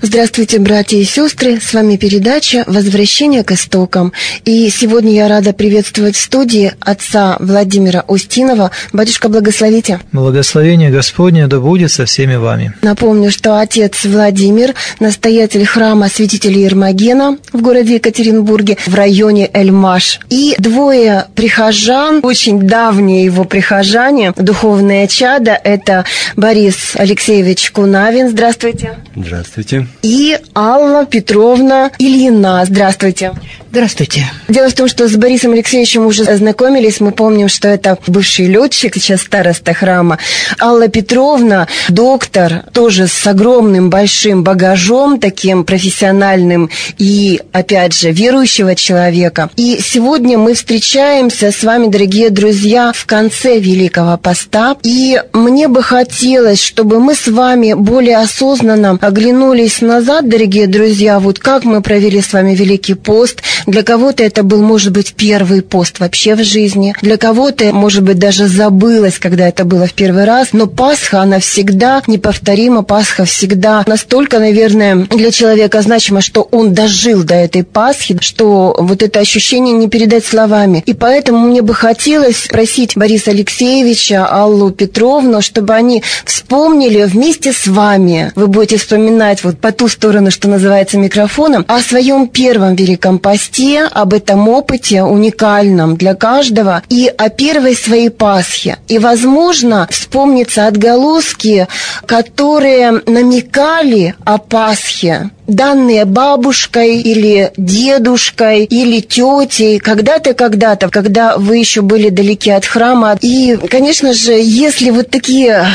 Здравствуйте, братья и сестры, с вами передача «Возвращение к истокам». И сегодня я рада приветствовать в студии отца Владимира Устинова. Батюшка, благословите. Благословение Господне да будет со всеми вами. Напомню, что отец Владимир – настоятель храма святителя Ермогена в городе Екатеринбурге, в районе Эль-Маш. И двое прихожан, очень давние его прихожане, духовное чадо – это Борис Алексеевич Кунавин. Здравствуйте. Здравствуйте. И Алла Петровна Ильина. Здравствуйте. Здравствуйте. Дело в том, что с Борисом Алексеевичем уже ознакомились. Мы помним, что это бывший летчик, сейчас староста храма. Алла Петровна, доктор, тоже с огромным большим багажом, таким профессиональным и, опять же, верующего человека. И сегодня мы встречаемся с вами, дорогие друзья, в конце Великого Поста. И мне бы хотелось, чтобы мы с вами более осознанно оглянулись назад, дорогие друзья, вот как мы провели с вами Великий пост. Для кого-то это был, может быть, первый пост вообще в жизни. Для кого-то, может быть, даже забылось, когда это было в первый раз. Но Пасха, она всегда неповторима. Пасха всегда настолько, наверное, для человека значима, что он дожил до этой Пасхи, что вот это ощущение не передать словами. И поэтому мне бы хотелось просить Бориса Алексеевича, Аллу Петровну, чтобы они вспомнили вместе с вами. Вы будете вспоминать вот по ту сторону, что называется, микрофоном, о своем первом Великом посте, об этом опыте уникальном для каждого и о первой своей Пасхе. И, возможно, вспомнятся отголоски, которые намекали о Пасхе, данные бабушкой или дедушкой или тетей когда-то, когда вы еще были далеки от храма. И, конечно же, если вот такие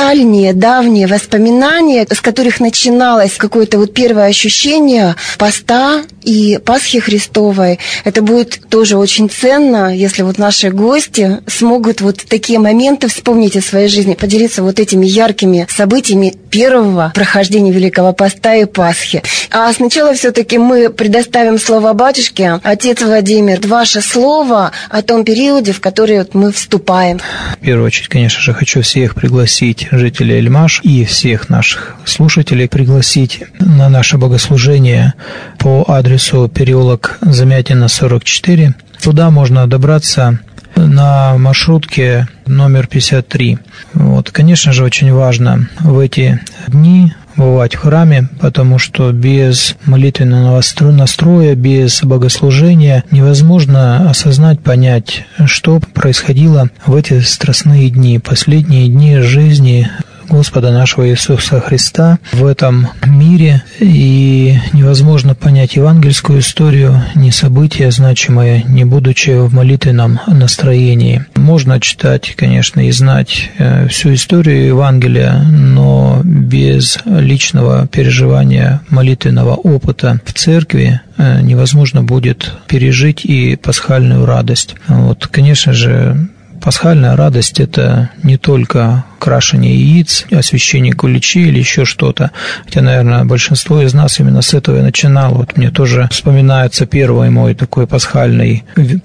давние воспоминания, с которых начиналось какое-то вот первое ощущение поста и Пасхи Христовой, это будет тоже очень ценно, если вот наши гости смогут вот такие моменты вспомнить о своей жизни, поделиться вот этими яркими событиями первого прохождения Великого Поста и Пасхи. А сначала все-таки мы предоставим слово батюшке. Отец Владимир, ваше слово о том периоде, в который вот мы вступаем. В первую очередь, конечно же, хочу всех пригласить, жителей Эль-Маш и всех наших слушателей, пригласить на наше богослужение по адресу переулок Замятина, 44. Туда можно добраться на маршрутке номер 53. Вот, конечно же, очень важно в эти дни бывать в храме, потому что без молитвенного настроя, без богослужения невозможно осознать, понять, что происходило в эти страстные дни, последние дни жизни Господа нашего Иисуса Христа в этом мире, и невозможно понять евангельскую историю, ни события значимые, не будучи в молитвенном настроении. Можно читать, конечно, и знать всю историю Евангелия, но без личного переживания молитвенного опыта в церкви невозможно будет пережить и пасхальную радость. Вот, конечно же, пасхальная радость – это не только крашение яиц, освящение куличей или еще что-то. Хотя, наверное, большинство из нас именно с этого и начинало. Вот мне тоже вспоминается первый мой такой пасхальная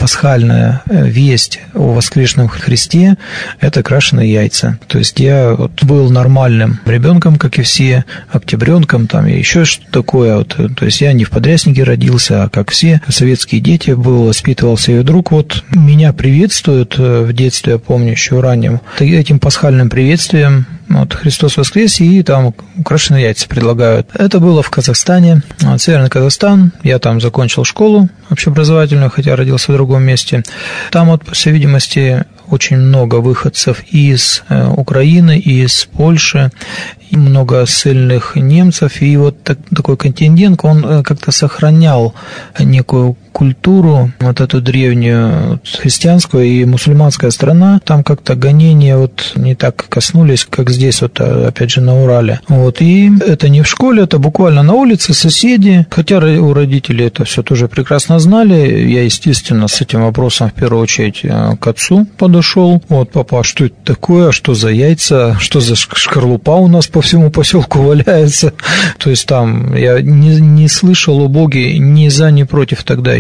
весть о воскресшем Христе – это крашеные яйца. То есть я вот был нормальным ребенком, как и все, октябренком там и еще что-то такое. Вот. То есть я не в подряснике родился, а как все советские дети был, воспитывался. И вдруг вот меня приветствуют в детстве, я помню, еще ранним, этим пасхальным приветствием, вот, Христос воскрес, и там украшенные яйца предлагают. Это было в Казахстане, Северный Казахстан. Я там закончил школу общеобразовательную, хотя родился в другом месте. Там, вот, по всей видимости, очень много выходцев из Украины, из Польши, и много ссыльных немцев. И вот такой контингент, он как-то сохранял некую культуру, вот эту древнюю христианскую и мусульманская страна. Там как-то гонения вот не так коснулись, как здесь, вот опять же на Урале. Вот. И это не в школе, это буквально на улице, соседи. Хотя у родителей это все тоже прекрасно знали. Я, естественно, с этим вопросом в первую очередь к отцу подошел. Вот, папа, что это такое, что за яйца, что за шкарлупа у нас по всему поселку валяется. То есть там я не слышал о Боге ни за, ни против тогда еще.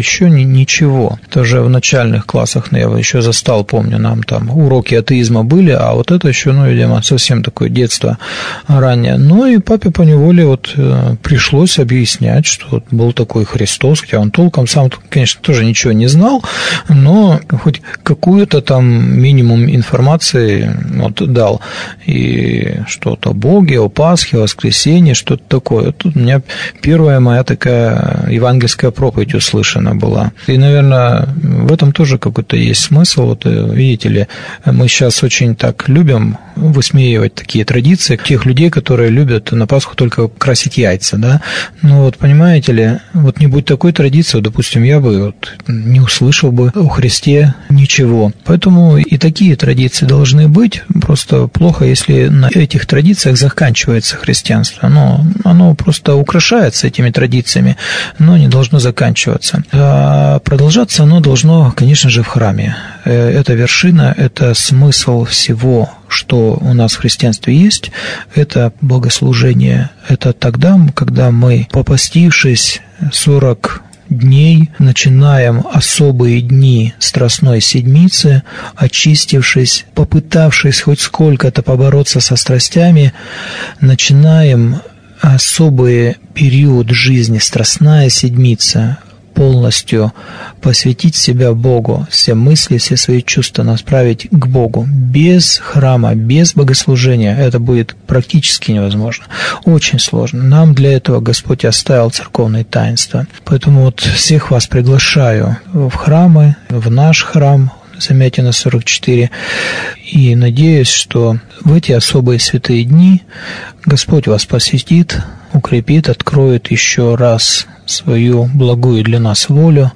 еще ничего. Тоже в начальных классах, я еще застал, помню, нам там уроки атеизма были, а вот это еще, видимо, совсем такое детство раннее. Ну и папе поневоле пришлось объяснять, что вот был такой Христос, хотя он толком сам, конечно, тоже ничего не знал, но хоть какую-то там минимум информации дал. И что-то о Боге, о Пасхе, о воскресенье, что-то такое. Тут у меня первая моя такая евангельская проповедь услышана была. И, наверное, в этом тоже какой-то есть смысл. Видите ли, мы сейчас очень так любим высмеивать такие традиции тех людей, которые любят на Пасху только красить яйца, да. Но понимаете ли, не будь такой традиции, допустим, я бы не услышал бы о Христе ничего. Поэтому и такие традиции должны быть. Просто плохо, если на этих традициях заканчивается христианство. Оно просто украшается этими традициями, но не должно заканчиваться. А продолжаться оно должно, конечно же, в храме. Это вершина, это смысл всего, что у нас в христианстве есть, это богослужение. Это тогда, когда мы, попастившись 40 дней, начинаем особые дни Страстной Седмицы, очистившись, попытавшись хоть сколько-то побороться со страстями, начинаем особый период жизни, Страстная Седмица, полностью посвятить себя Богу, все мысли, все свои чувства направить к Богу. Без храма, без богослужения это будет практически невозможно. Очень сложно. Нам для этого Господь оставил церковные таинства. Поэтому всех вас приглашаю в храмы, в наш храм Замятина 44, и надеюсь, что в эти особые святые дни Господь вас посетит, укрепит, откроет еще раз свою благую для нас волю.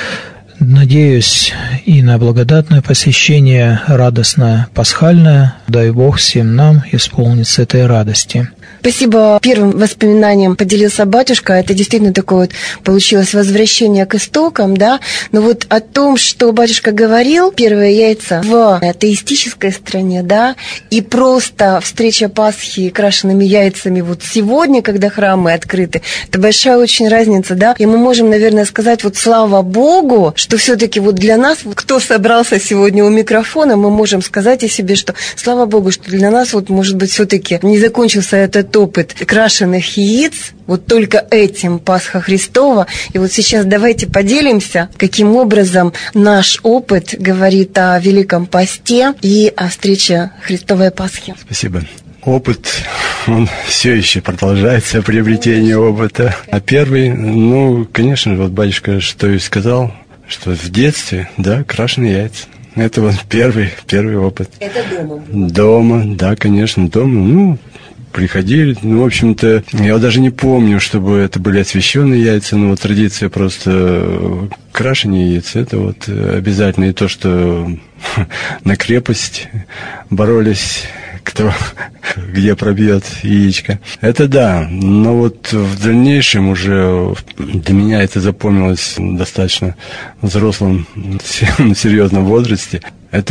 Надеюсь и на благодатное посещение, радостное, пасхальное. Дай Бог всем нам исполниться этой радости. Спасибо. Первым воспоминанием поделился батюшка. Это действительно такое получилось возвращение к истокам, да. Но о том, что батюшка говорил, первые яйца в атеистической стране, да, и просто встреча Пасхи крашенными яйцами сегодня, когда храмы открыты, это большая очень разница, да. И мы можем, наверное, сказать слава Богу, что все-таки для нас, кто собрался сегодня у микрофона, мы можем сказать о себе, что слава Богу, что для нас может быть все-таки не закончился этот опыт крашеных яиц, только этим Пасха Христова. И сейчас давайте поделимся, каким образом наш опыт говорит о Великом Посте и о встрече Христовой Пасхи. Спасибо. Опыт, он все еще продолжается, приобретение опыта. А первый, конечно, батюшка что и сказал, что в детстве, да, крашеные яйца. Это первый опыт. Это дома? Дома, да, конечно, дома. Приходили, в общем-то, я даже не помню, чтобы это были освященные яйца, но традиция просто крашения яиц, это обязательно. И то, что на крепость боролись, кто где пробьет яичко. Это да, но в дальнейшем уже для меня это запомнилось достаточно взрослом, серьезном возрасте. Это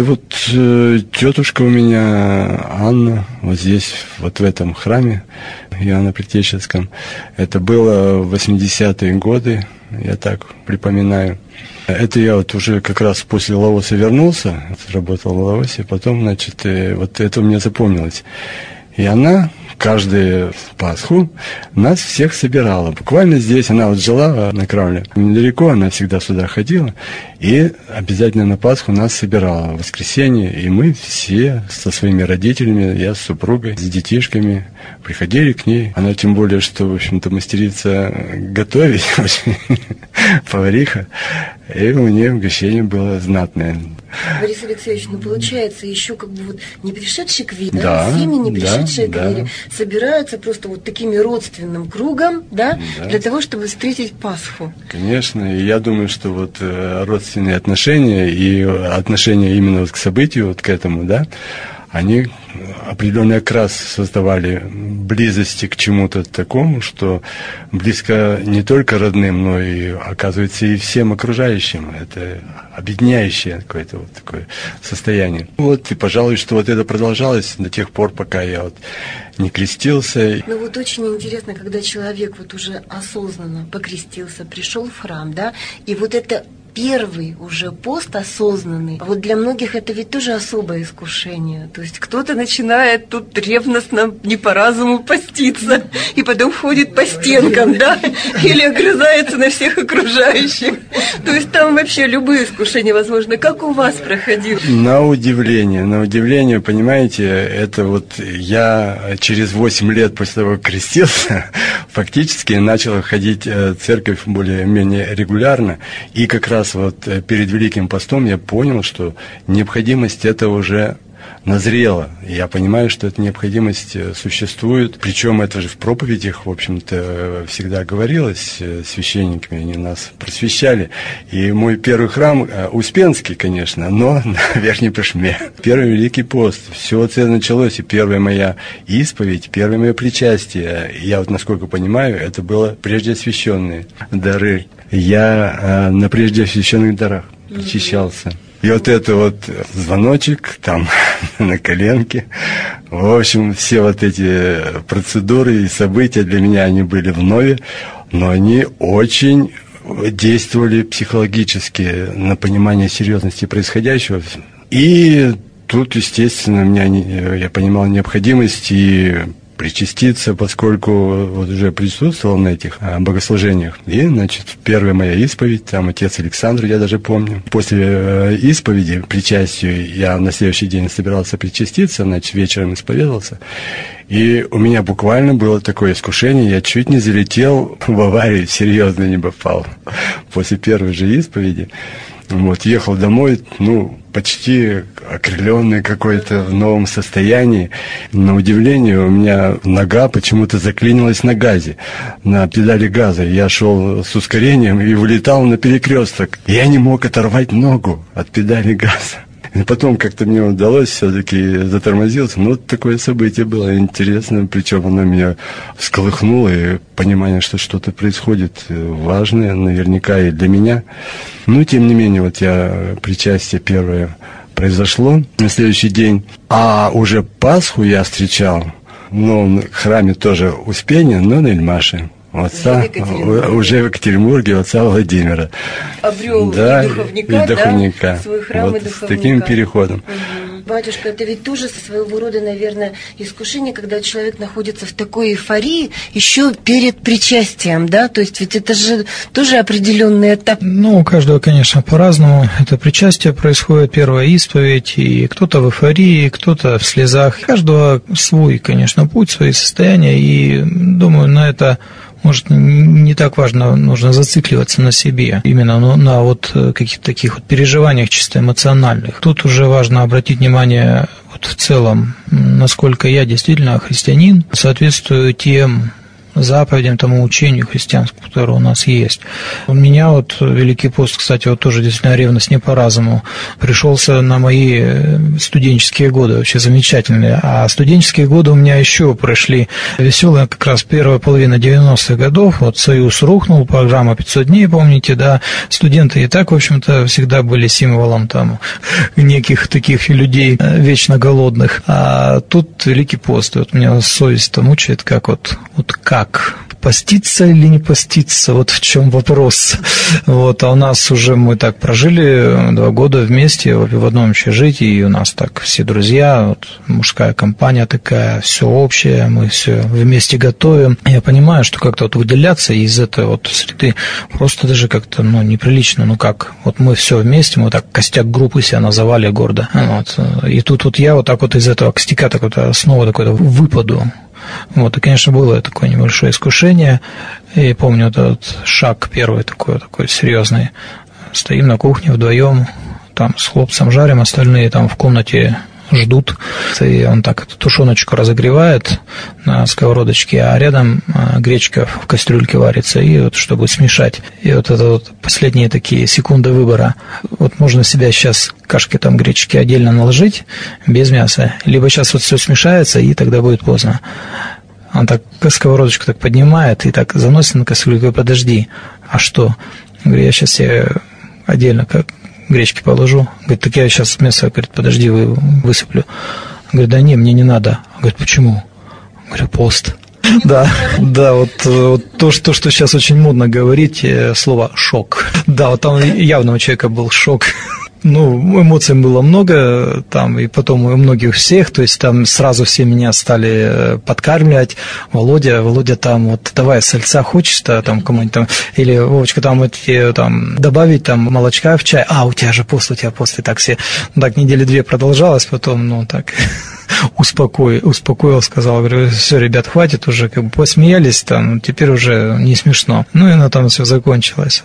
тетушка у меня, Анна, здесь, в этом храме Иоанна Предтеческом. Это было в 80-е годы, я так припоминаю. Это я уже как раз после Лаоса вернулся, работал в Лаосе, потом, это мне запомнилось. И она каждую Пасху нас всех собирала. Буквально здесь она жила на Кравле. Недалеко она всегда сюда ходила. И обязательно на Пасху нас собирала в воскресенье. И мы все со своими родителями, я с супругой, с детишками приходили к ней. Она тем более, что, в общем-то, мастерица готовить, повариха. И у нее угощение было знатное. Борис Алексеевич, получается, еще не пришедшие к вере, да, семьи, не пришедшие к вере, собираются просто такими родственным кругом, да, для того, чтобы встретить Пасху. Конечно, и я думаю, что родственные отношения и отношения именно к событию, к этому, да, они определенный окрас создавали близости к чему-то такому, что близко не только родным, но и, оказывается, и всем окружающим. Это объединяющее какое-то вот такое состояние. Вот, и, пожалуй, что вот это продолжалось до тех пор, пока я вот не крестился. Ну вот очень интересно, когда человек вот уже осознанно покрестился, пришел в храм, да, и вот это первый уже пост осознанный. Вот для многих это ведь тоже особое искушение. То есть кто-то начинает тут ревностно, не по разуму поститься, и потом ходит по стенкам, да, или огрызается на всех окружающих. То есть там вообще любые искушения возможны. Как у вас проходило? На удивление, понимаете, это вот я через 8 лет после того, как крестился, фактически начал ходить в церковь более-менее регулярно, и как раз вот перед Великим постом я понял, что необходимость этого уже назрела. Я понимаю, что эта необходимость существует, причем это же в проповедях, в общем-то, всегда говорилось священниками, они нас просвещали. И мой первый храм, Успенский, конечно, но на Верхней Пышме. Первый Великий пост. Все это началось, и первая моя исповедь, первое мое причастие. Я вот, насколько понимаю, это было прежде освященные дары. Я на прежде освященных дарах причащался. И вот это вот звоночек там на коленке. В общем, все вот эти процедуры и события для меня, они были вновь, но они очень действовали психологически на понимание серьезности происходящего. И тут, естественно, я понимал необходимость и причаститься, поскольку вот уже присутствовал на этих богослужениях. И, значит, первая моя исповедь, там отец Александр, я даже помню. После исповеди, причастию, я на следующий день собирался причаститься, значит, вечером исповедовался. И у меня буквально было такое искушение, я чуть не залетел в аварию, серьезно не попал. После первой же исповеди. Вот, ехал домой, почти окрыленный какой-то в новом состоянии. На удивление, у меня нога почему-то заклинилась на газе, на педали газа. Я шел с ускорением и вылетал на перекресток. Я не мог оторвать ногу от педали газа. И потом как-то мне удалось, все-таки затормозился. Вот такое событие было интересно, причем оно меня всколыхнуло, и понимание, что что-то происходит важное, наверняка и для меня. Тем не менее, вот причастие первое произошло на следующий день, а уже Пасху я встречал, в храме тоже Успения, но на Эльмаше. Уже в Екатеринбурге, отца Владимира. Обрел и духовника, свой храм и духовника. С таким переходом. Батюшка, это ведь тоже своего рода, наверное, искушение, когда человек находится в такой эйфории еще перед причастием, да? То есть ведь это же тоже определенный этап. У каждого, конечно, по-разному. Это причастие происходит, первая исповедь, и кто-то в эйфории, кто-то в слезах. У каждого свой, конечно, путь, свои состояния, и, думаю, на это может, не так важно, нужно зацикливаться на себе, именно на вот каких-то таких вот переживаниях чисто эмоциональных. Тут уже важно обратить внимание вот в целом, насколько я действительно христианин, соответствую тем заповедям, тому учению христианскому, которое у нас есть. У меня вот Великий пост, кстати, вот тоже действительно ревность не по разуму, пришелся на мои студенческие годы, вообще замечательные. А студенческие годы у меня еще прошли веселые, как раз первая половина 90-х годов, вот Союз рухнул, программа 500 дней, помните, да, студенты и так, в общем-то, всегда были символом там неких таких людей вечно голодных. А тут Великий пост, и вот меня совесть-то мучает, как поститься или не поститься, вот в чем вопрос. Вот, а у нас уже мы так прожили 2 года вместе в одном общежитии, и у нас так все друзья, вот, мужская компания такая, все общее, мы все вместе готовим. Я понимаю, что как-то вот выделяться из этой вот среды просто даже как-то, неприлично, вот мы все вместе, мы так костяк группы себя называли гордо. Вот, и тут вот я вот так вот из этого костяка так вот снова такой-то выпаду. Вот, и, конечно, было такое небольшое искушение. И помню этот шаг первый такой серьезный. Стоим на кухне вдвоем, там с хлопцем жарим, остальные там в комнате ждут. И он так эту тушеночку разогревает на сковородочке, а рядом гречка в кастрюльке варится, и вот чтобы смешать. И вот это вот последние такие секунды выбора. Вот можно себя сейчас кашки там гречки отдельно наложить без мяса, либо сейчас вот все смешается, и тогда будет поздно. Он так сковородочку так поднимает и так заносит на кастрюльку, говорит, подожди, а что? Говорю, я сейчас себе отдельно как гречки положу. Говорит, так я сейчас мясо, говорит, подожди, высыплю. Говорит, да не, мне не надо. Говорит, почему? Говорю, пост. Да, вот то, что сейчас очень модно говорить, слово «шок». Да, вот там явно у человека был шок. Ну, эмоций было много там, и потом у многих всех, то есть там сразу все меня стали подкармливать. Володя там, вот давай сальца хочешь-то там кому-нибудь там, или Вовочка там, там добавить там молочка в чай, у тебя же пост, и так все. Так недели 2 продолжалось, потом, так успокоил, сказал, говорю, все, ребят, хватит уже, как бы посмеялись там, теперь уже не смешно. И на том все закончилось.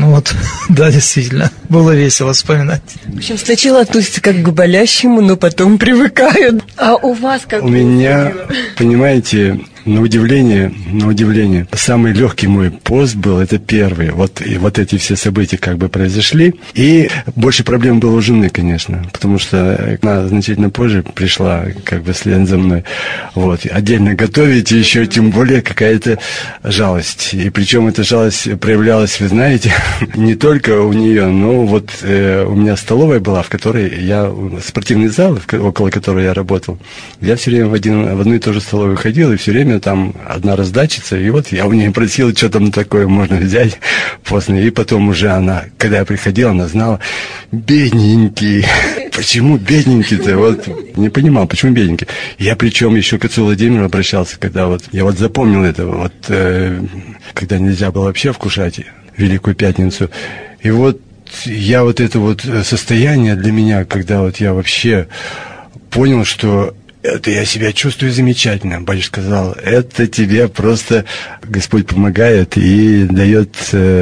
Да, действительно, было весело вспоминать. В общем, сначала относятся как к болящему, но потом привыкают. А у вас как? У меня, понимаете, на удивление, самый легкий мой пост был, это первый. И вот эти все события как бы произошли. И больше проблем было у жены, конечно, потому что она значительно позже пришла как бы следом за мной. Отдельно готовить, и еще тем более какая-то жалость. И причем эта жалость проявлялась, вы знаете, не только у нее, но у меня столовая была, в которой спортивный зал, около которого я работал, я все время в одну и ту же столовую ходил, и все время там одна раздачица, и я у нее просил, что там такое можно взять после. И потом уже она, когда я приходил, она знала, бедненький. Почему бедненький-то? Не понимал, почему бедненький. Я причем еще к отцу Владимиру обращался, когда я запомнил это, когда нельзя было вообще вкушать Великую Пятницу. И я это состояние для меня, когда я вообще понял, что это я себя чувствую замечательно. Батюшка сказал, это тебе просто Господь помогает и дает,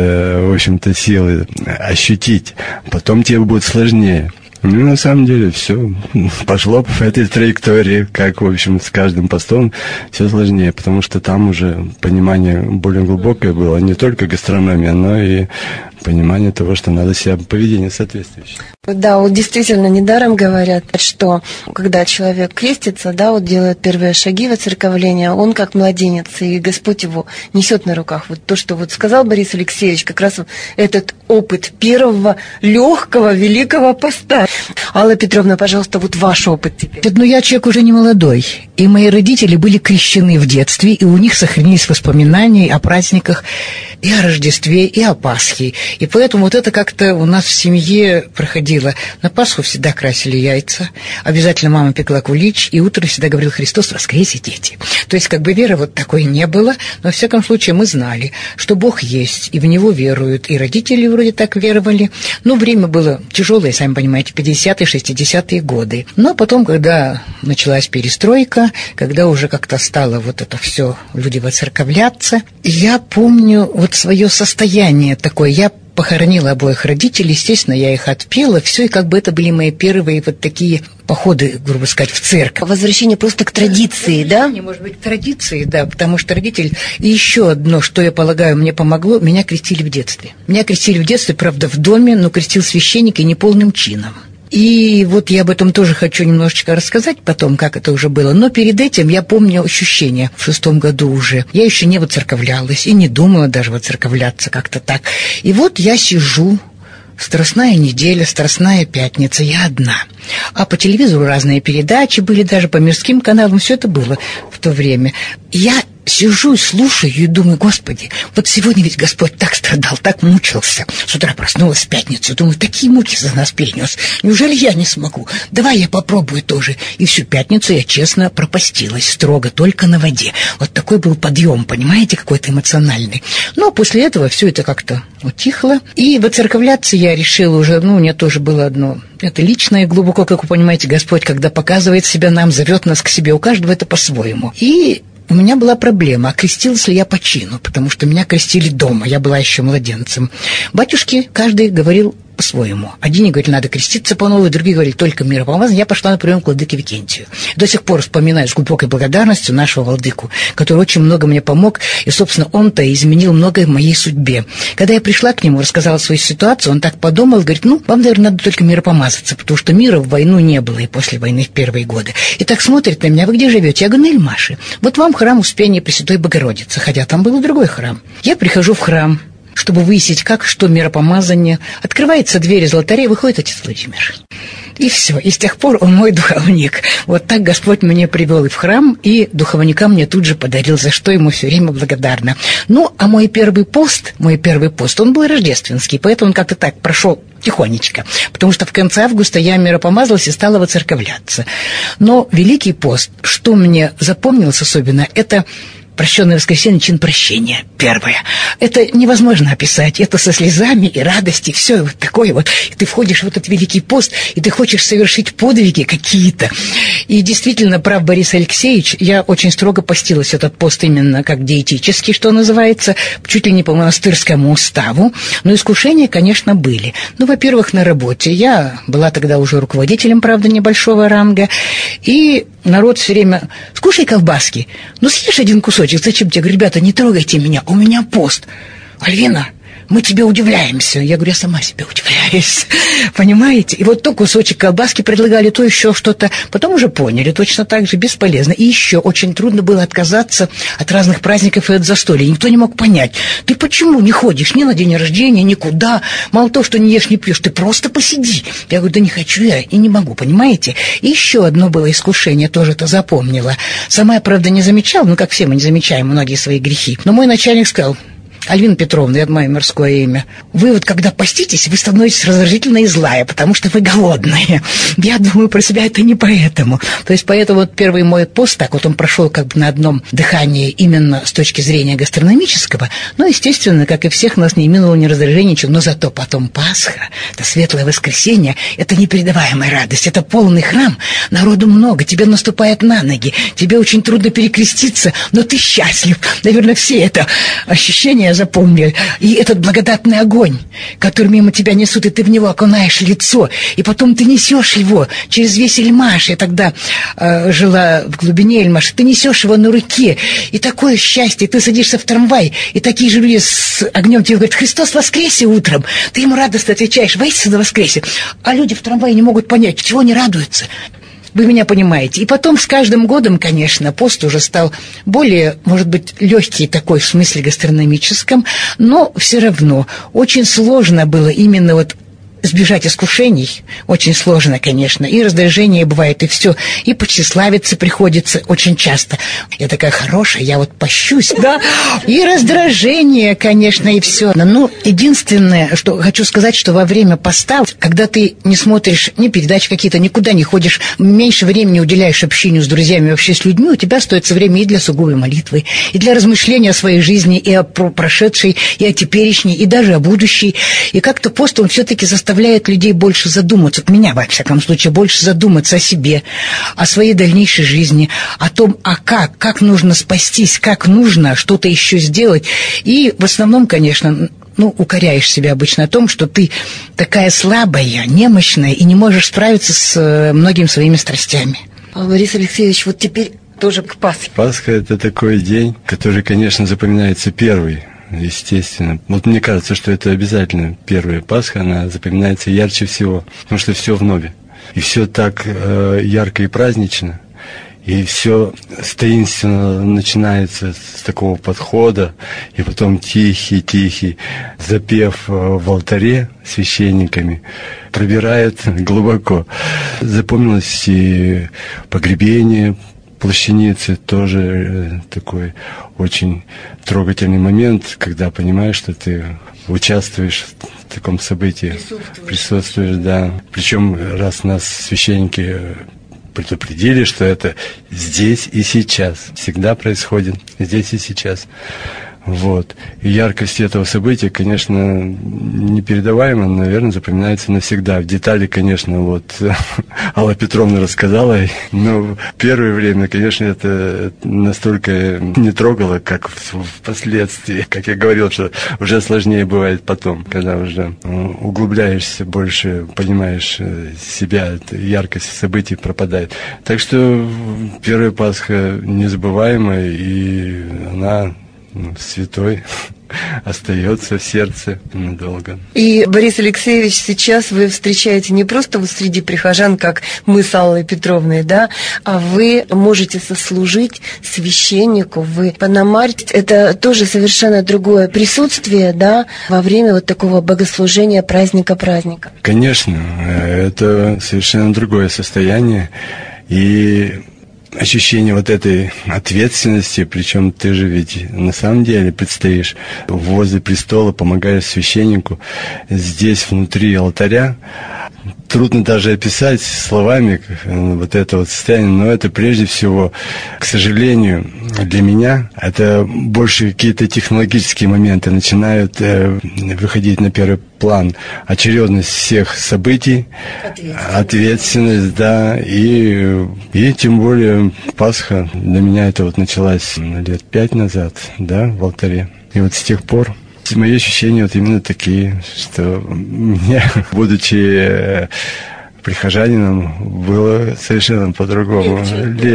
в общем-то, силы ощутить. Потом тебе будет сложнее. На самом деле, все пошло по этой траектории, как, в общем, с каждым постом все сложнее, потому что там уже понимание более глубокое было, не только гастрономия, но и понимание того, что надо себя поведение соответствующее. Да, действительно, недаром говорят, что когда человек крестится, делает первые шаги в оцерковление, он как младенец, и Господь его несет на руках. То, что сказал Борис Алексеевич, как раз этот опыт первого легкого великого поста. Алла Петровна, пожалуйста, ваш опыт теперь. Я человек уже не молодой, и мои родители были крещены в детстве, и у них сохранились воспоминания о праздниках и о Рождестве, и о Пасхе. И поэтому это как-то у нас в семье проходило. На Пасху всегда красили яйца, обязательно мама пекла кулич, и утром всегда говорил: «Христос воскресе, дети». То есть веры такой не было, но во всяком случае мы знали, что Бог есть, и в Него веруют, и родители вроде так веровали. Время было тяжелое, сами понимаете, 50-е, 60-е годы. Но потом, когда началась перестройка, когда уже как-то стало это все, люди воцерковляться, я помню свое состояние такое. Я похоронила обоих родителей, естественно, я их отпела, все, и это были мои первые такие походы, грубо сказать, в церковь. Возвращение просто к традиции, да? Может быть, к традиции, да, потому что родитель... И еще одно, что, я полагаю, мне помогло, меня крестили в детстве. Меня крестили в детстве, правда, в доме, но крестил священник и неполным чином. И я об этом тоже хочу немножечко рассказать потом, как это уже было. Но перед этим я помню ощущение в 6-м году уже. Я еще не воцерковлялась и не думала даже воцерковляться как-то так. И я сижу, Страстная неделя, Страстная пятница, я одна. А по телевизору разные передачи были, даже по мирским каналам, все это было в то время. Я сижу и слушаю, и думаю: Господи, сегодня ведь Господь так страдал, так мучился. С утра проснулась в пятницу, думаю, такие муки за нас перенес. Неужели я не смогу? Давай я попробую тоже. И всю пятницу я честно пропастилась, строго, только на воде. Такой был подъем, понимаете, какой-то эмоциональный. Но после этого все это как-то утихло. И воцерковляться я решила уже, у меня тоже было одно... Это личное, глубоко, как вы понимаете, Господь, когда показывает себя нам, зовет нас к себе, у каждого это по-своему. И у меня была проблема, крестилась ли я по чину, потому что меня крестили дома, я была еще младенцем. Батюшке каждый говорил по-своему. Одни говорили, надо креститься по новой, другие говорили, только миропомазание. Я пошла на прием к владыке Викентию. До сих пор вспоминаю с глубокой благодарностью нашего владыку, который очень много мне помог, и, собственно, он-то изменил многое в моей судьбе. Когда я пришла к нему, рассказала свою ситуацию, он так подумал, говорит, вам, наверное, надо только миропомазаться, потому что мира в войну не было и после войны в первые годы. И так смотрит на меня, вы где живете? Я говорю, на Эльмаше. Вот вам храм Успения Пресвятой Богородицы, хотя там был другой храм. Я прихожу в храм, чтобы выяснить, как, что миропомазание. Открывается дверь из алтаря, выходит отец Владимир. И все. И с тех пор он мой духовник. Вот так Господь меня привел и в храм, и духовника мне тут же подарил, за что ему все время благодарна. А мой первый пост, он был рождественский, поэтому он как-то так прошел тихонечко, потому что в конце августа я миропомазалась и стала воцерковляться. Но Великий пост, что мне запомнилось особенно, это прощенное воскресенье, чин прощения, первое. Это невозможно описать, это со слезами и радостью, все вот такое вот. И ты входишь в этот Великий пост, и ты хочешь совершить подвиги какие-то. И действительно, прав Борис Алексеевич, я очень строго постилась этот пост именно как диетический, что называется, чуть ли не по монастырскому уставу. Но искушения, конечно, были. Во-первых, на работе. Я была тогда уже руководителем, правда, небольшого ранга, и народ все время, скушай колбаски, съешь один кусочек, зачем тебе? Говорю, ребята, не трогайте меня, у меня пост. Альвина, мы тебе удивляемся. Я говорю, я сама себе удивляюсь. Понимаете? И вот то кусочек колбаски предлагали, то еще что-то. Потом уже поняли, точно так же бесполезно. И еще очень трудно было отказаться от разных праздников и от застолья. Никто не мог понять, ты почему не ходишь ни на день рождения, никуда? Мало того, что не ешь, не пьешь, ты просто посиди. Я говорю, да не хочу я и не могу, понимаете? И еще одно было искушение, тоже это запомнила. Сама я, правда, не замечала, как все мы не замечаем многие свои грехи. Но мой начальник сказал, Альвина Петровна, это мое мирское имя, вы вот когда поститесь, вы становитесь раздражительная и злая, потому что вы голодные. Я думаю про себя, это не поэтому. То есть поэтому вот первый мой пост, так вот он прошел как бы на одном дыхании именно с точки зрения гастрономического, но, естественно, как и всех нас, не минуло ни раздражения, ничего, но зато потом Пасха, это светлое воскресенье, это непередаваемая радость, это полный храм, народу много, тебе наступает на ноги, тебе очень трудно перекреститься, но ты счастлив. Наверное, все это ощущение запомнили. И этот благодатный огонь, который мимо тебя несут, и ты в него окунаешь лицо, и потом ты несешь его через весь Эльмаш. Я тогда жила в глубине Эльмаша. Ты несешь его на руке, и такое счастье. Ты садишься в трамвай, и такие же люди с огнем тебе говорят, Христос воскресе утром. Ты ему радостно отвечаешь, воистину воскресе. А люди в трамвае не могут понять, чего они радуются. Вы меня понимаете. И потом с каждым годом, конечно, пост уже стал более, может быть, легкий такой в смысле гастрономическом, но все равно очень сложно было именно вот избежать искушений, очень сложно, конечно, и раздражение бывает, и все, и тщеславиться приходится очень часто. Я такая хорошая, я вот пощусь, да, и раздражение, конечно, и все. Но единственное, что хочу сказать, что во время поста, когда ты не смотришь ни передачи какие-то, никуда не ходишь, меньше времени уделяешь общению с друзьями, вообще с людьми, у тебя остается время и для сугубой молитвы, и для размышления о своей жизни, и о прошедшей, и о теперешней, и даже о будущей. И как-то пост, он все-таки заставляет людей больше задуматься, меня, во всяком случае, больше задуматься о себе, о своей дальнейшей жизни, о том, как нужно спастись, как нужно что-то еще сделать. И в основном, конечно, укоряешь себя обычно о том, что ты такая слабая, немощная и не можешь справиться с многими своими страстями. Борис Алексеевич, вот теперь тоже к Пасхе. Пасха – это такой день, который, конечно, запоминается первый. Естественно. Вот мне кажется, что это обязательно. Первая Пасха, она запоминается ярче всего, потому что все вновь. И все так ярко и празднично. И все таинственно начинается с такого подхода, и потом тихий запев в алтаре священниками пробирает глубоко. Запомнилось и погребение плащаницы, тоже такой очень трогательный момент, когда понимаешь, что ты участвуешь в таком событии, присутствуешь, да. Причем раз нас священники предупредили, что это здесь и сейчас, всегда происходит здесь и сейчас. Вот. И яркость этого события, конечно, непередаваемо, наверное, запоминается навсегда. В детали, конечно, вот Алла Петровна рассказала, но в первое время, конечно, это настолько не трогало, как впоследствии. Как я говорил, что уже сложнее бывает потом, когда уже углубляешься больше, понимаешь себя, яркость событий пропадает. Так что первая Пасха незабываемая, и она святой остается в сердце надолго. И, Борис Алексеевич, сейчас вы встречаете не просто вот среди прихожан, как мы с Аллой Петровной, да, а вы можете сослужить священнику, вы пономарь. Это тоже совершенно другое присутствие, да, во время вот такого богослужения праздника. Конечно, это совершенно другое состояние. И ощущение вот этой ответственности, причем ты же ведь на самом деле предстоишь возле престола, помогаешь священнику здесь, внутри алтаря. Трудно даже описать словами вот это вот состояние, но это прежде всего, к сожалению, для меня, это больше какие-то технологические моменты начинают выходить на первый план. Очередность всех событий, ответственность, да, и тем более Пасха для меня это вот началась лет 5 назад, да, в алтаре. И вот с тех пор мои ощущения вот именно такие, что мне, будучи прихожанином, было совершенно по-другому.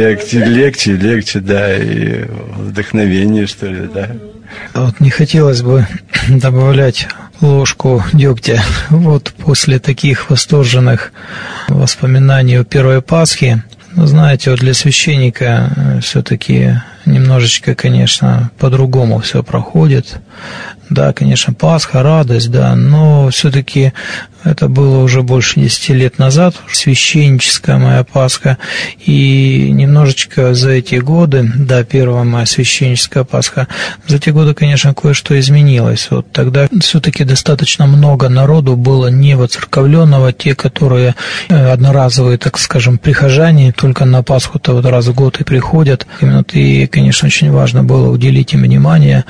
Легче, да, и вдохновение, что ли, да. Вот не хотелось бы добавлять ложку дегтя. Вот после таких восторженных воспоминаний о первой Пасхе, знаете, вот для священника все-таки немножечко, конечно, по-другому все проходит. Да, конечно, Пасха, радость, да, но все-таки это было уже больше 10 лет назад, священническая моя Пасха, и немножечко за эти годы, да, первая моя священническая Пасха, за эти годы, конечно, кое-что изменилось. Вот тогда все-таки достаточно много народу было не воцерковленного, те, которые одноразовые, так скажем, прихожане, только на Пасху-то вот раз в год и приходят. Именно и, конечно, очень важно было уделить им внимание.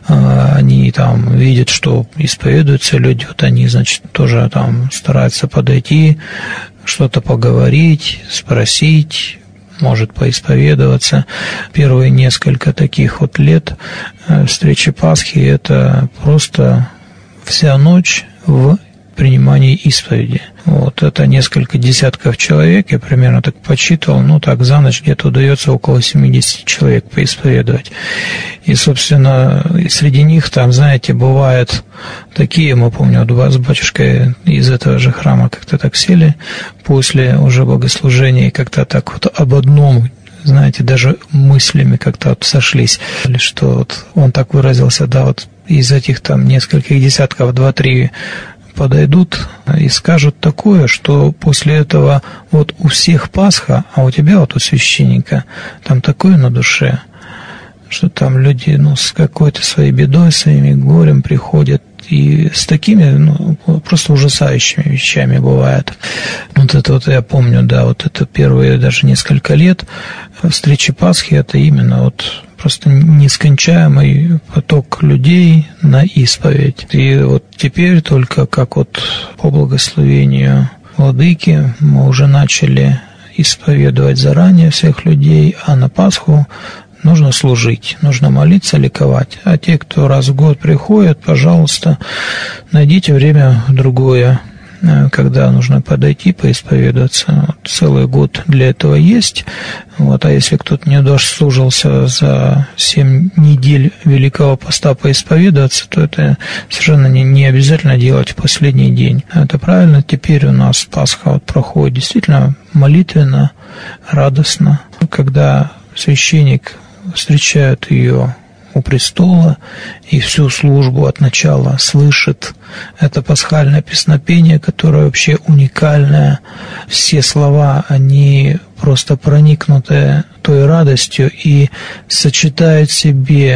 Они там видят, что исповедуются люди, вот они, значит, тоже там стараются подойти, что-то поговорить, спросить, может поисповедоваться. Первые несколько таких вот лет встречи Пасхи — это просто вся ночь в принимании исповеди. Вот это несколько десятков человек, я примерно так подсчитывал, ну так за ночь где-то удается около 70 человек поисповедовать. И, собственно, среди них там, знаете, бывают такие, мы помню, вот с батюшкой из этого же храма как-то так сели после уже богослужения и как-то так вот об одном, знаете, даже мыслями как-то вот сошлись, что вот он так выразился, да, вот из этих там нескольких десятков 2-3 подойдут и скажут такое, что после этого вот у всех Пасха, а у тебя вот у священника там такое на душе, что там люди, ну, с какой-то своей бедой, своими горем приходят, и с такими, ну, просто ужасающими вещами бывает. Вот это вот я помню, да, вот это первые даже несколько лет встречи Пасхи, это именно вот просто нескончаемый поток людей на исповедь. И вот теперь только как вот по благословению владыки мы уже начали исповедовать заранее всех людей, а на Пасху нужно служить, нужно молиться, ликовать. А те, кто раз в год приходят, пожалуйста, найдите время другое, когда нужно подойти, поисповедоваться. Вот целый год для этого есть. Вот, а если кто-то не дослужился за 7 недель Великого Поста поисповедоваться, то это совершенно не обязательно делать в последний день. Это правильно. Теперь у нас Пасха вот проходит действительно молитвенно, радостно. Когда священник встречает ее у престола и всю службу от начала слышит это пасхальное песнопение, которое вообще уникальное. Все слова, они просто проникнуты той радостью и сочетают в себе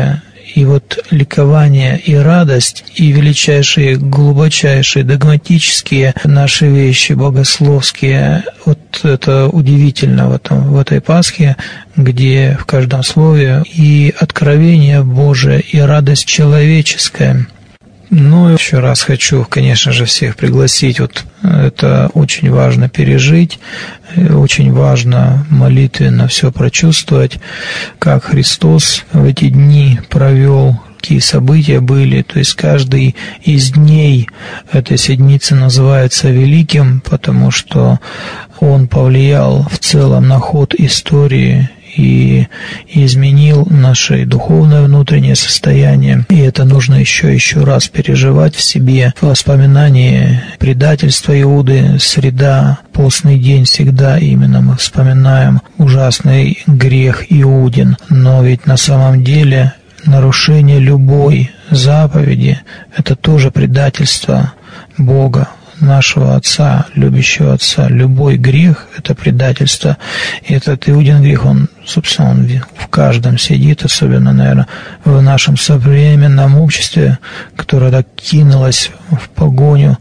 И вот ликование и радость, и величайшие, глубочайшие, догматические наши вещи, богословские, вот это удивительно в этой Пасхе, где в каждом слове и откровение Божие, и радость человеческая. Ну, еще раз хочу, конечно же, всех пригласить. Вот это очень важно пережить, очень важно молитвенно все прочувствовать, как Христос в эти дни провел, какие события были. То есть каждый из дней этой седмицы называется великим, потому что он повлиял в целом на ход истории и изменил наше духовное внутреннее состояние. И это нужно еще раз переживать в себе. В воспоминании предательства Иуды, среда, постный день всегда именно мы вспоминаем ужасный грех Иудин. Но ведь на самом деле нарушение любой заповеди – это тоже предательство Бога, нашего Отца, любящего Отца. Любой грех – это предательство. И этот Иудин грех, он, собственно, он в каждом сидит, особенно, наверное, в нашем современном обществе, которое так кинулось в погоню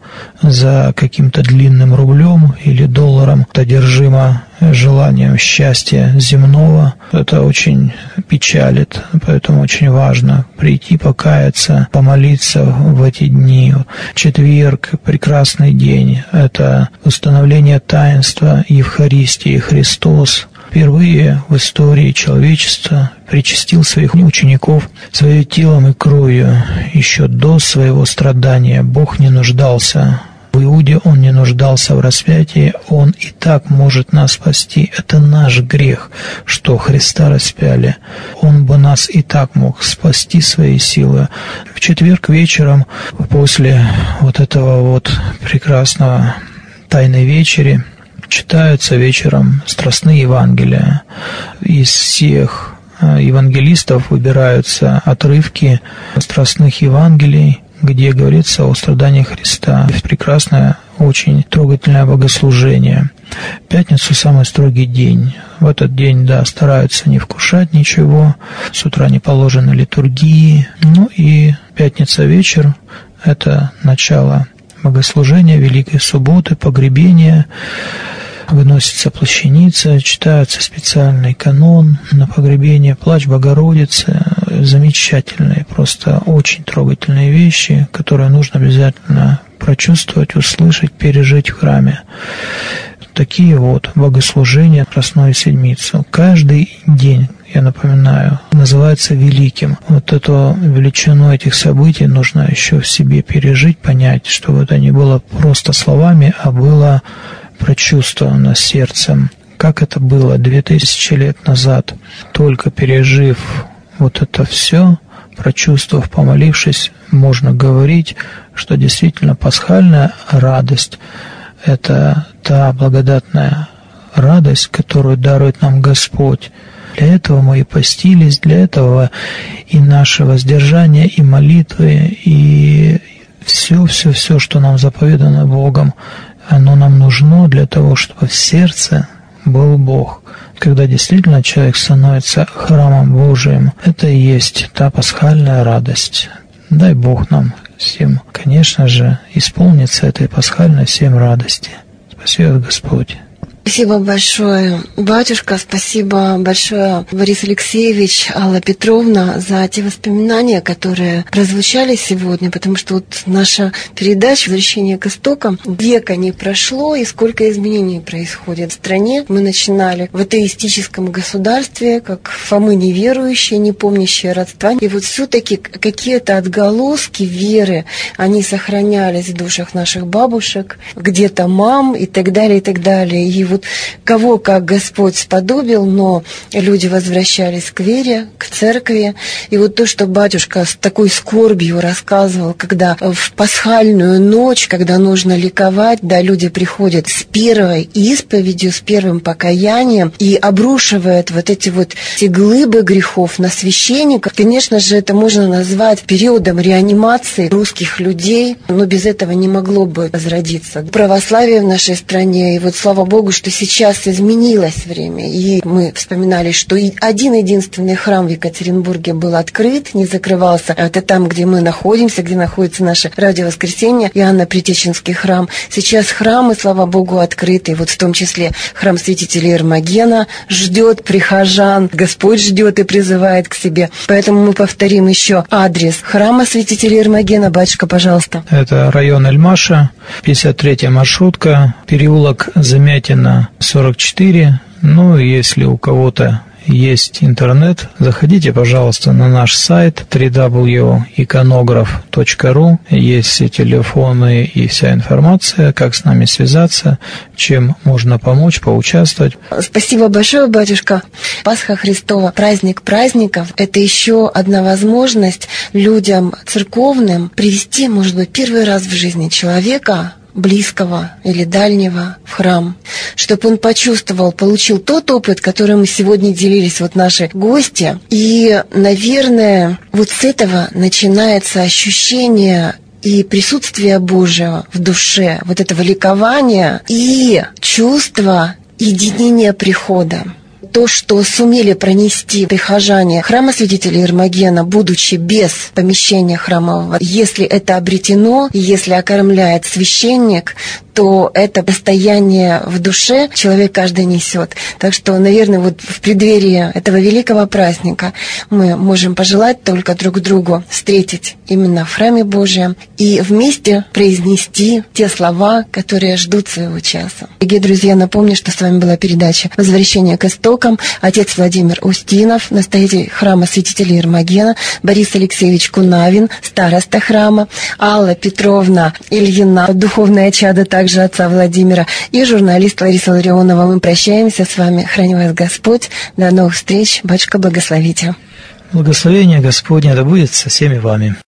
за каким-то длинным рублем или долларом, одержимо желанием счастья земного. Это очень печалит, поэтому очень важно прийти, покаяться, помолиться в эти дни. Четверг – прекрасный день. Это установление таинства Евхаристии. Христос впервые в истории человечества причастил своих учеников своим телом и кровью. Еще до своего страдания Бог не нуждался в Иуде, Он не нуждался в распятии, Он и так может нас спасти. Это наш грех, что Христа распяли. Он бы нас и так мог спасти своей силой. В четверг вечером, после вот этого вот прекрасного Тайной вечери, читаются вечером страстные Евангелия. Из всех евангелистов выбираются отрывки страстных Евангелий, где говорится о страдании Христа. Прекрасное, очень трогательное богослужение. В пятницу самый строгий день. В этот день, стараются не вкушать ничего. С утра не положено литургии. Ну и пятница вечер – это начало богослужения Великой Субботы, погребения. Выносится плащаница, читается специальный канон на погребение, плач Богородицы. Замечательные, просто очень трогательные вещи, которые нужно обязательно прочувствовать, услышать, пережить в храме. Такие вот богослужения Красную Седмицу. Каждый день, я напоминаю, называется великим. Вот эту величину этих событий нужно еще в себе пережить, понять, чтобы это не было просто словами, а было прочувствовано сердцем, как это было 2000 лет назад. Только пережив вот это все, прочувствовав, помолившись, можно говорить, что действительно пасхальная радость – это та благодатная радость, которую дарует нам Господь. Для этого мы и постились, для этого и наше воздержание, и молитвы, и все, что нам заповедано Богом, оно нам нужно для того, чтобы в сердце был Бог. Когда действительно человек становится храмом Божиим, это и есть та пасхальная радость. Дай Бог нам всем, конечно же, исполниться этой пасхальной всем радости. Спасибо, Господь. Спасибо большое, батюшка, спасибо большое, Борис Алексеевич, Алла Петровна, за те воспоминания, которые прозвучали сегодня, потому что вот наша передача «Возвращение к истокам», века не прошло, и сколько изменений происходит в стране. Мы начинали в атеистическом государстве, как Фомы неверующие, не помнящие родства, и вот все-таки какие-то отголоски веры, они сохранялись в душах наших бабушек, где-то мам и так далее, и так далее. И вот кого как Господь сподобил, но люди возвращались к вере, к церкви. И вот то, что батюшка с такой скорбью рассказывал, когда в пасхальную ночь, когда нужно ликовать, люди приходят с первой исповедью, с первым покаянием и обрушивают вот эти глыбы грехов на священников. Конечно же, это можно назвать периодом реанимации русских людей, но без этого не могло бы возродиться православие в нашей стране. И вот слава Богу, что сейчас изменилось время, и мы вспоминали, что один-единственный храм в Екатеринбурге был открыт, не закрывался. Это там, где мы находимся, где находится наше Радио Воскресенье, Иоанно-Притеченский храм. Сейчас храмы, слава Богу, открыты, вот в том числе храм святителя Эрмогена ждет прихожан, Господь ждет и призывает к себе. Поэтому мы повторим еще адрес храма святителя Эрмогена. Батюшка, пожалуйста. Это район Эльмаша, 53-я маршрутка, переулок Замятина, 44. Ну, если у кого-то есть интернет, заходите, пожалуйста, на наш сайт www.iconograph.ru. Есть все телефоны и вся информация, как с нами связаться, чем можно помочь, поучаствовать. Спасибо большое, батюшка. Пасха Христова, праздник праздников, это еще одна возможность людям церковным привести, может быть, первый раз в жизни человека, близкого или дальнего, в храм, чтобы он почувствовал, получил тот опыт, который мы сегодня делились, вот наши гости. И, наверное, вот с этого начинается ощущение и присутствие Божьего в душе, вот этого ликования и чувство единения прихода. То, что сумели пронести прихожане храма святителя Эрмогена, будучи без помещения храмового, если это обретено, если окормляет священник, то это состояние в душе человек каждый несет. Так что, наверное, вот в преддверии этого великого праздника мы можем пожелать только друг другу встретить именно в храме Божьем и вместе произнести те слова, которые ждут своего часа. Дорогие друзья, напомню, что с вами была передача «Возвращение к истокам». Отец Владимир Устинов, настоятель храма святителя Эрмогена, Борис Алексеевич Кунавин, староста храма, Алла Петровна Ильина, духовное чадо также отца Владимира, и журналист Лариса Ларионова. Мы прощаемся с вами. Храни вас Господь. До новых встреч. Батюшка, благословите. Благословение Господне да будет со всеми вами.